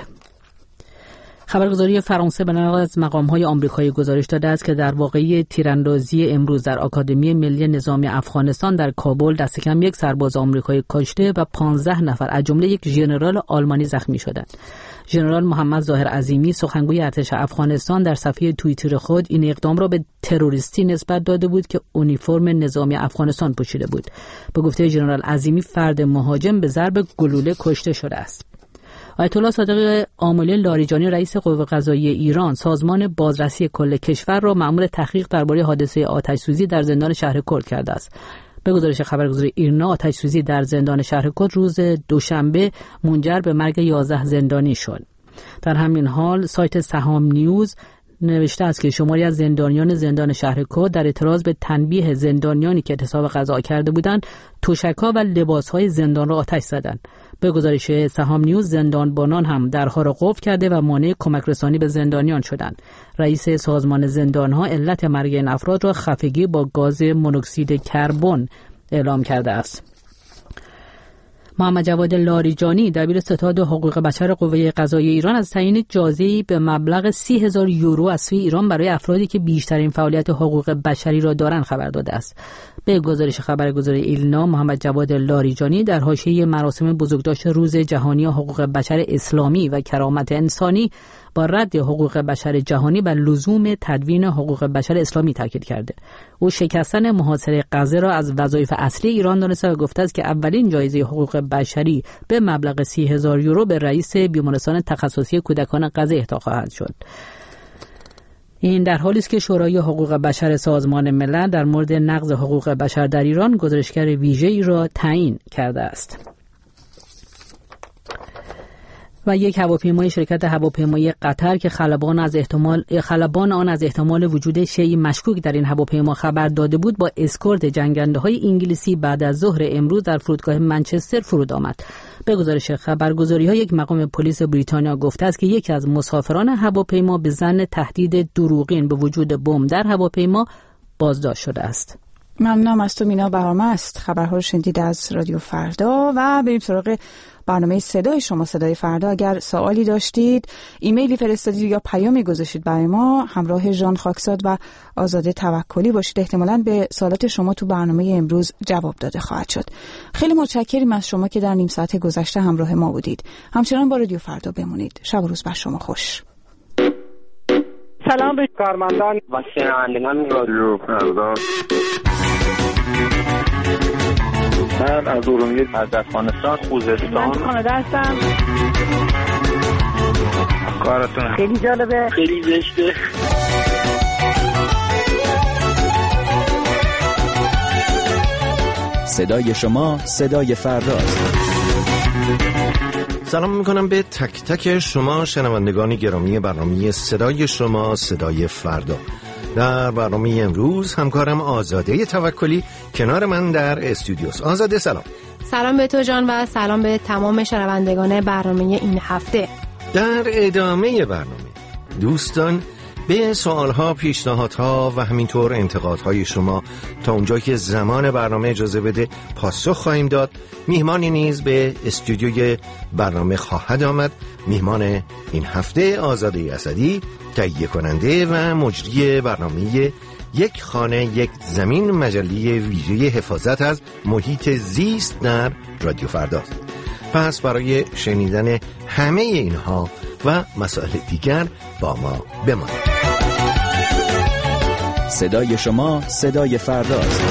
Speaker 15: خبرگزاری فرانسه به نقل از مقام‌های آمریکایی گزارش داده است که در واقعه تیراندازی امروز در آکادمی ملی نظامی افغانستان در کابل دست کم یک سرباز آمریکایی کشته و پانزده نفر از جمله یک ژنرال آلمانی زخمی شدند. ژنرال محمد ظاهر عظیمی سخنگوی ارتش افغانستان در صفحه توییتر خود این اقدام را به تروریستی نسبت داده بود که اونیفرم نظامی افغانستان پوشیده بود. به گفته ژنرال عظیمی فرد مهاجم به ضرب گلوله کشته شده است. آیت الله صادق عاملی لاریجانی رئیس قوه قضاییه ایران سازمان بازرسی کل کشور را مأمور تحقیق درباره حادثه آتش‌سوزی در زندان شهر کرد کرده است. به گزارش خبرگزاری ایرنا آتش‌سوزی در زندان شهر کرد روز دوشنبه منجر به مرگ یازده زندانی شد. در همین حال سایت سهام نیوز نوشته است که شماری از زندانیان زندان شهر کرد در اعتراض به تنبیه زندانیانی که اعتصاب غذا کرده بودند تشک‌ها و لباس‌های زندان را آتش زدند. به گزارش سهام نیوز زندانبانان هم درها را قفل کرده و مانع کمک رسانی به زندانیان شدند. رئیس سازمان زندان‌ها علت مرگ این افراد را خفگی با گاز مونوکسید کربن اعلام کرده است. محمد جواد لاریجانی دبیر ستاد حقوق بشر قوه قضاییه ایران از تعیین جایزه‌ای به مبلغ سی هزار یورو از سوی ایران برای افرادی که بیشترین فعالیت حقوق بشری را دارند خبر داده است. به گزارش خبرگزاری ایلنا محمد جواد لاریجانی در حاشیه مراسم بزرگداشت روز جهانی حقوق بشر اسلامی و کرامت انسانی با رد حقوق بشر جهانی بر لزوم تدوین حقوق بشر اسلامی تاکید کرده. او شکستن محاصره غزه را از وظایف اصلی ایران دانسته و گفته است که اولین جایزه حقوق بشری به مبلغ سی هزار یورو به رئیس بیمارستان تخصصی کودکان غزه اهدا خواهد شد. این در حالی است که شورای حقوق بشر سازمان ملل در مورد نقض حقوق بشر در ایران گزارشگر ویژه‌ای را تعیین کرده است. و یک هواپیمای شرکت هواپیمایی قطر که خلبان از احتمال خلبان آن از احتمال وجود شیئی مشکوک در این هواپیما خبر داده بود با اسکورت جنگنده‌های انگلیسی بعد از ظهر امروز در فرودگاه منچستر فرود آمد. به گزارش خبرگزاری‌ها یک مقام پلیس بریتانیا گفته است که یکی از مسافران هواپیما به ظن تهدید دروغین به وجود بمب در هواپیما بازداشت شده است.
Speaker 1: ممنونم از تو مینا بهارمست. خبرها رو شنیدید از رادیو فردا و بریم سراغ برنامه صدای شما صدای فردا. اگر سوالی داشتید، ایمیلی فرستادید یا پیامی گذاشتید برای ما، همراه ژان خاکزاد و آزاده توکلی باشید. احتمالاً به سوالات شما تو برنامه امروز جواب داده خواهد شد. خیلی متشکریم از شما که در نیم ساعت گذشته همراه ما بودید. همچنان با رادیو فردا بمونید. شب و روز بر شما خوش.
Speaker 3: سلام به کارمندان
Speaker 10: و شنوندگان رادیو فردا.
Speaker 16: من از ارومیه، از افغانستان، خوزستان.
Speaker 17: من کانادا هستم.
Speaker 16: کارتون
Speaker 17: خیلی جالبه،
Speaker 10: خیلی زشته.
Speaker 18: صدای شما صدای فرداست.
Speaker 2: سلام میکنم به تک تک شما شنوندگان گرامی برنامه صدای شما صدای فردا. در برنامه امروز همکارم آزاده توکلی کنار من در استودیوس. آزاده سلام.
Speaker 19: سلام به تو جان و سلام به تمام شنوندگان برنامه این هفته.
Speaker 2: در ادامه برنامه دوستان به سوالها، پیشنهادها و همینطور انتقادهای شما تا اونجا که زمان برنامه اجازه بده پاسخ خواهیم داد. میهمانی نیز به استودیوی برنامه خواهد آمد. میهمان این هفته آزاده اسدی، تهیه کننده و مجری برنامه یک خانه یک زمین، مجله ویژه حفاظت از محیط زیست در رادیو فرداست. پس برای شنیدن همه اینها و مسائل دیگر با ما بمانید.
Speaker 18: صدای شما صدای فرداست.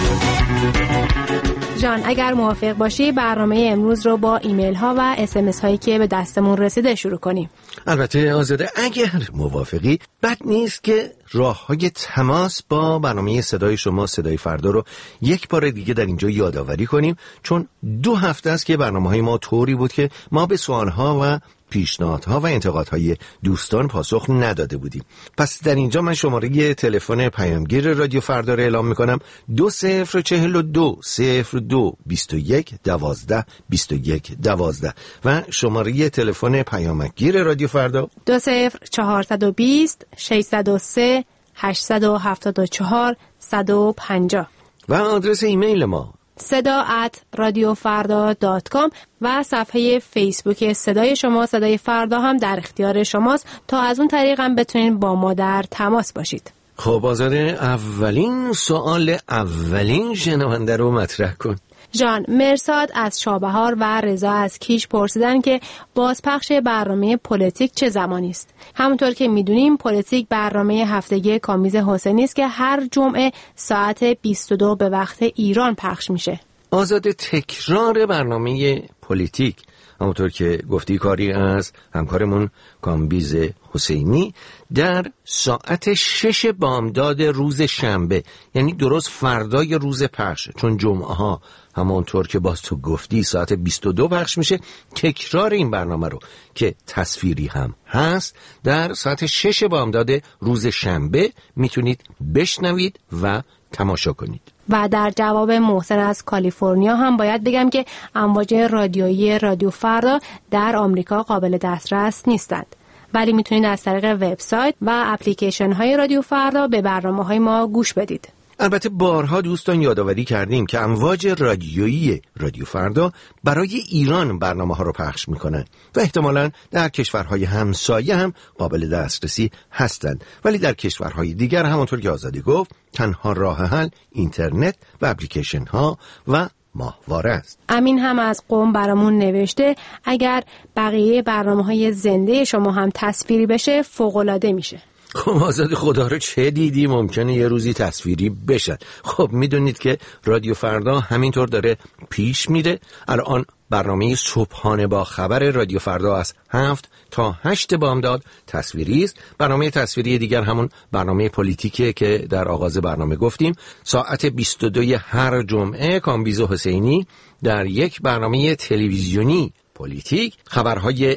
Speaker 19: جان اگر موافق باشی برنامه امروز رو با ایمیل ها و اس ام اس هایی که به دستمون رسیده شروع کنیم.
Speaker 2: البته آزاده اگر موافقی بد نیست که راه های تماس با برنامه صدای شما صدای فردا رو یک بار دیگه در اینجا یادآوری کنیم، چون دو هفته است که برنامه های ما طوری بود که ما به سوال ها و پیشنهادها و انتقادهای دوستان پاسخ نداده بودیم. پس در اینجا من شماره تلفن پیامگیر رادیو فردا رو اعلام میکنم: دو صفر چهل و دو صفر دو بیست و یک دوازده بیست و یک دوازده و شماره تلفن پیامگیر رادیو فردا
Speaker 19: دو صفر چهارصد و بیست ششصد و سه هشتصد و هفتاد و چهار صد و پنجاه
Speaker 2: و آدرس ایمیل ما
Speaker 19: صدا ات رادیو فردا دات کام و صفحه فیسبوک صدای شما صدای فردا هم در اختیار شماست تا از اون طریق هم بتونید با ما در تماس باشید.
Speaker 2: خب آزاده، اولین سوال اولین شنونده رو مطرح کن.
Speaker 19: جان مرساد از شابهار و رضا از کیش پرسیدن که بازپخش برنامه پلیتیک چه زمانی است؟ همونطور که میدونیم پلیتیک برنامه هفتگی کامیز حسینی است که هر جمعه ساعت بیست و دو به وقت ایران پخش میشه.
Speaker 2: آزاده، تکرار برنامه پلیتیک همونطور که گفتی کاری از همکارمون کامبیز حسینی در ساعت شش بامداد روز شنبه، یعنی درست فردای روز پخش، چون جمعه ها همونطور که باز تو گفتی ساعت بیست و دو پخش میشه. تکرار این برنامه رو که تصویری هم هست در ساعت شش بامداد روز شنبه میتونید بشنوید و تماشا کنید.
Speaker 19: و در جواب محسن از کالیفرنیا هم باید بگم که امواج رادیویی رادیو فردا در آمریکا قابل دسترس نیستند، ولی میتونید از طریق وبسایت و اپلیکیشن های رادیو فردا به برنامه های ما گوش بدید.
Speaker 2: البته بارها دوستان یادآوری کردیم که امواج رادیویی رادیو فردا برای ایران برنامه ها رو پخش میکنن و احتمالاً در کشورهای همسایه هم قابل دسترسی هستند، ولی در کشورهای دیگر همونطور که آزاده گفت تنها راه حل اینترنت و اپلیکیشن ها و ماهواره است.
Speaker 19: امین هم از قم برامون نوشته اگر بقیه برنامه‌های زنده شما هم تصویری بشه فوق‌العاده میشه.
Speaker 2: خب آزاد، خدا رو چه دیدی ممکنه یه روزی تصویری بشن. خب میدونید که رادیو فردا همینطور داره پیش میره. الان برنامه صبحانه با خبر رادیو فردا از هفت تا هشت بامداد تصویری است. برنامه تصویری دیگر همون برنامه پلیتیکه که در آغاز برنامه گفتیم. ساعت بیست و دو هر جمعه کامبیز حسینی در یک برنامه تلویزیونی پلیتیک خبرهای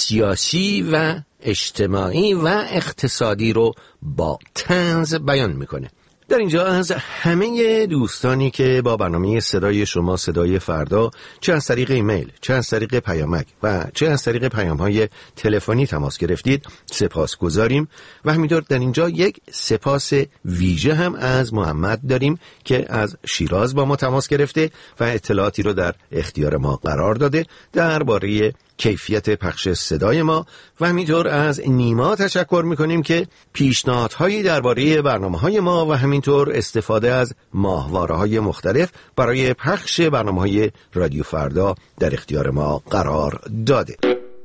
Speaker 2: سیاسی و اجتماعی و اقتصادی رو با طنز بیان میکنه.
Speaker 8: در اینجا از همه دوستانی که با برنامه صدای شما صدای فردا چه از طریق ایمیل، چه از طریق پیامک و چه از طریق پیام‌های تلفنی تماس گرفتید سپاس گذاریم و همینطور در اینجا یک سپاس ویژه هم از محمد داریم که از شیراز با ما تماس گرفته و اطلاعاتی رو در اختیار ما قرار داده درباره کیفیت پخش صدای ما و همینطور از نیما تشکر میکنیم که پیشنهادهایی درباره برنامه‌های ما و همینطور استفاده از ماهواره‌های مختلف برای پخش برنامه‌های رادیو فردا در اختیار ما قرار داده.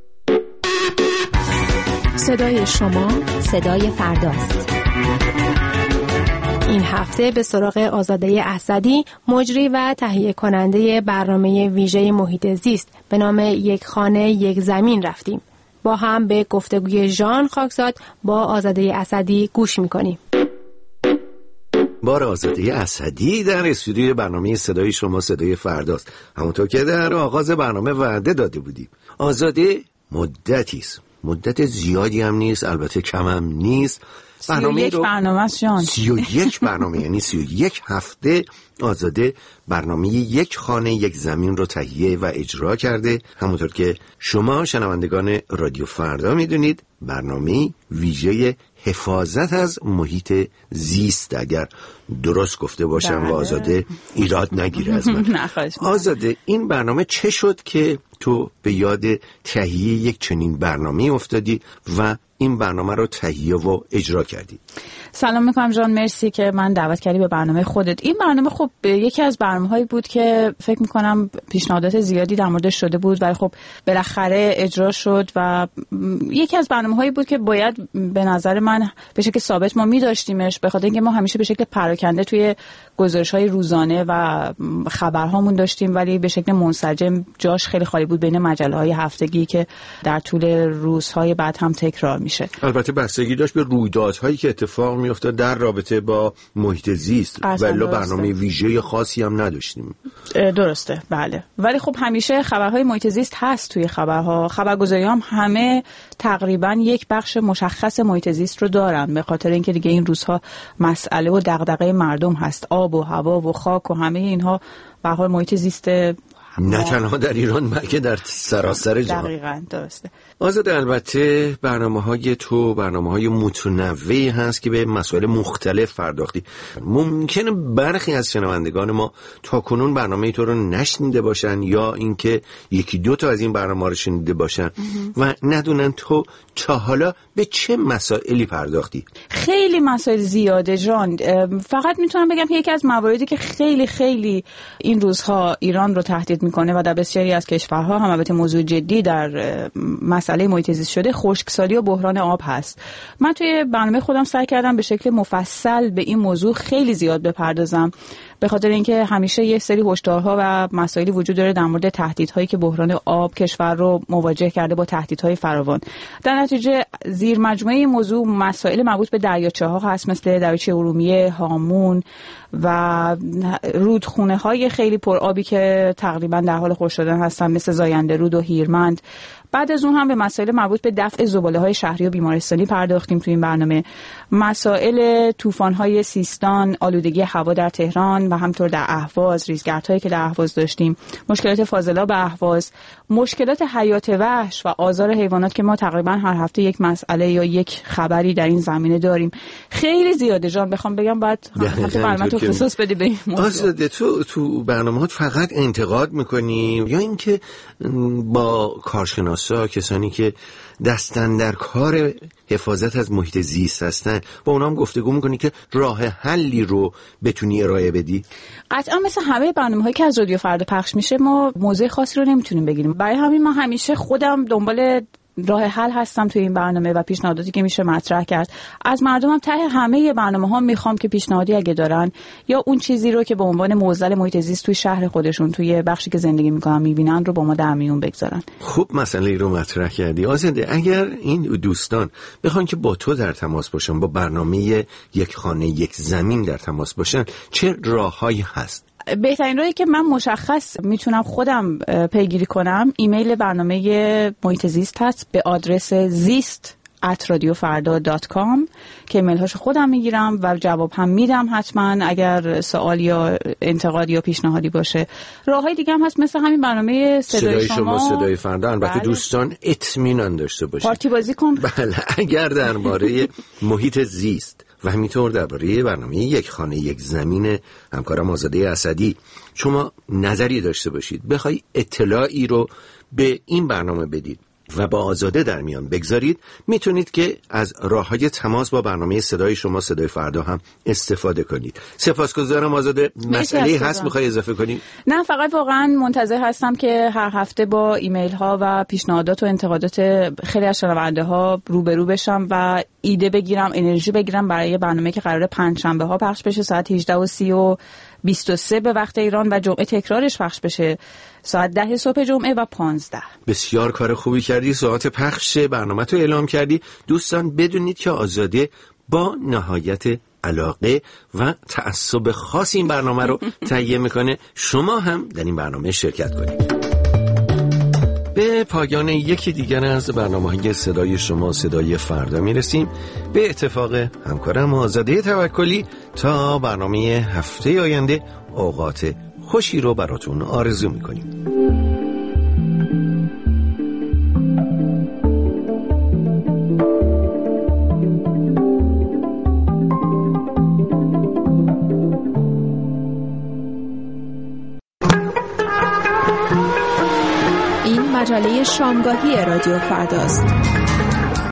Speaker 12: صدای شما صدای فرداست.
Speaker 19: این هفته به سراغ آزاده اسدی، مجری و تهیه کننده برنامه ویژه محیط زیست به نام یک خانه یک زمین رفتیم. با هم به گفتگوی ژان خاکزاد با آزاده اسدی گوش میکنیم.
Speaker 8: بار آزاده اسدی در استودیوی برنامه صدای شما صدای فرداست. همونطور که در آغاز برنامه وعده داده بودیم. آزاده مدتیست، مدت زیادی هم نیست، البته کم هم نیست.
Speaker 1: برنامه یک برنامه است جان.
Speaker 8: سی و یک برنامه یعنی سی و یک هفته آزاده برنامه یک خانه یک زمین رو تهیه و اجرا کرده. همونطور که شما شنوندگان رادیو فردا میدونید برنامه ویژه حفاظت از محیط زیست، اگر درست گفته باشم و آزاده ایراد نگیره از من. آزاده این برنامه چه شد که تو به یاد تهیه یک چنین برنامه افتادی و این برنامه رو تهیه و اجرا کردی؟
Speaker 1: سلام میکنم جان، مرسی که من دعوت کردی به برنامه خودت. این برنامه خب یکی از برنامه‌هایی بود که فکر میکنم پیشنهادات زیادی در موردش شده بود ولی خب بالاخره اجرا شد و یکی از برنامه‌هایی بود که باید به نظر من به شکل ثابت ما می‌داشتیمش، به خاطر اینکه ما همیشه به شکل پراکنده توی گزارش‌های روزانه و خبرهامون داشتیم ولی به شکل منسجم جاش خیلی خالی بود بین مجله‌های هفتگی که در طول روزهای بعد هم تکرار میشه.
Speaker 8: البته بستگی داشت به رویدادهایی که اتفاق میفته در رابطه با محیط زیست، ولی برنامه ویژه خاصی هم نداشتیم.
Speaker 1: درسته بله، ولی خب همیشه خبرهای محیط زیست هست توی خبرها. خبرگزاری هم همه تقریبا یک بخش مشخص محیط زیست رو دارن، به خاطر اینکه دیگه این روزها مسئله و دغدغه مردم هست، آب و هوا و خاک و همه اینها به حال محیط زیست
Speaker 8: نه تنها در ایران بلکه در سراسر جهان.
Speaker 1: دقیقاً درسته.
Speaker 8: آزاده البته برنامه‌های تو برنامه‌های متنوعی هست که به مسائل مختلف پرداختی. ممکنه برخی از شنوندگان ما تاکنون برنامه تو رو نشنیده باشن یا اینکه یکی دو تا از این برنامه‌ها رو شنیده باشن و ندونن تو تا حالا به چه مسائلی پرداختی.
Speaker 1: خیلی مسائل زیاده جان. فقط میتونم بگم که یکی از مواردی که خیلی خیلی این روزها ایران رو تهدید میکنه و در بسیاری از کشورها هم البته موضوع جدی در مسئله محیط زیست شده، خشکسالی و بحران آب هست. من توی برنامه خودم سعی کردم به شکل مفصل به این موضوع خیلی زیاد بپردازم، به خاطر اینکه همیشه یه سری هشدارها و مسائلی وجود داره در مورد تهدیدهایی که بحران آب کشور رو مواجه کرده با تهدیدهای فراوان. در نتیجه زیر مجموعه این موضوع مسائل مربوط به دریاچه‌ها هست، مثل دریاچه ارومیه، هامون و رودخونه های خیلی پرآبی که تقریبا در حال خشک شدن هستن، مثل زاینده رود و هیرمند. بعد از اون هم به مسائل مربوط به دفع زباله‌های شهری و بیمارستانی پرداختیم تو این برنامه. مسائل طوفان‌های سیستان، آلودگی هوا در تهران و همطور در اهواز، ریزگردهایی که در اهواز داشتیم، مشکلات فاضلاب اهواز، مشکلات حیات وحش و آزار حیوانات که ما تقریبا هر هفته یک مسئله یا یک خبری در این زمینه داریم. خیلی زیاده جان، بخوام بگم بعد هفته برنامه تو خصوص بدی به این موضوع.
Speaker 8: آزاده تو تو برنامه‌هات فقط انتقاد می‌کنی یا اینکه با کارشناسا، کسانی که دستن در کار حفاظت از محیط زیست هستن با اونا هم گفتگو میکنی که راه حلی رو بتونی ارائه بدی؟
Speaker 1: قطعا مثل همه برنامه‌هایی که از رادیو فردا پخش میشه ما موضوع خاصی رو نمیتونیم بگیریم. برای همین ما همیشه خودم دنبال راه حل هستم توی این برنامه و پیشنهاداتی که میشه مطرح کرد. از مردمم ته همه برنامه‌ها میخوام که پیشنهادی اگه دارن یا اون چیزی رو که به عنوان معضل محیط زیست توی شهر خودشون، توی بخشی که زندگی میکنن میبینن رو با ما در میون بگذارن.
Speaker 8: خوب مسئله رو مطرح کردی آزاده. اگر این دوستان بخوان که با تو در تماس باشن، با برنامه یک خانه یک زمین در تماس باشن، چه راههایی هست؟
Speaker 1: بهترین راهی که من مشخص میتونم خودم پیگیری کنم ایمیل برنامه محیط زیست هست به آدرس زیست ات رادیو فردا دات کام که ایمیل هاشو خودم میگیرم و جواب هم میدم حتما اگر سوال یا انتقاد یا پیشنهادی باشه. راههای دیگه هم هست مثل همین برنامه صدای, صدای شما,
Speaker 8: شما صدای فردا. البته
Speaker 1: بله.
Speaker 8: دوستان اطمینان داشته باشید،
Speaker 1: پارتی بازی کن.
Speaker 8: بله، اگر درباره محیط زیست و همینطور درباره برنامه یک خانه یک زمین همکارم آزاده اسدی شما نظری داشته باشید، بخوای اطلاعی رو به این برنامه بدید و با آزاده در میان بگذارید، میتونید که از راههای تماس با برنامه صدای شما صدای فردا هم استفاده کنید. سپاسگزارم آزاده. مسئله هست میخوای اضافه کنی؟
Speaker 1: نه، فقط واقعا منتظر هستم که هر هفته با ایمیل ها و پیشنهادات و انتقادات خیلی از شنونده ها روبرو بشم و ایده بگیرم، انرژی بگیرم برای برنامه که قراره پنجشنبه ها پخش بشه ساعت هجده و سی و بیست و سه به وقت ایران و جمعه تکرارش پخش بشه ساعت ده صبح جمعه و پانزده.
Speaker 8: بسیار کار خوبی کردی، ساعت پخش برنامه تو اعلام کردی. دوستان بدونید که آزاده با نهایت علاقه و تعصب خاص این برنامه رو تهیه میکنه. شما هم در این برنامه شرکت کنید. به پایان یکی دیگر از برنامه‌های صدای شما صدای فردا میرسیم. به اتفاق همکارم آزاده توکلی تا برنامه هفته آینده اوقات خوشی رو براتون آرزو میکنیم.
Speaker 12: این مجله شامگاهی رادیو فرداست.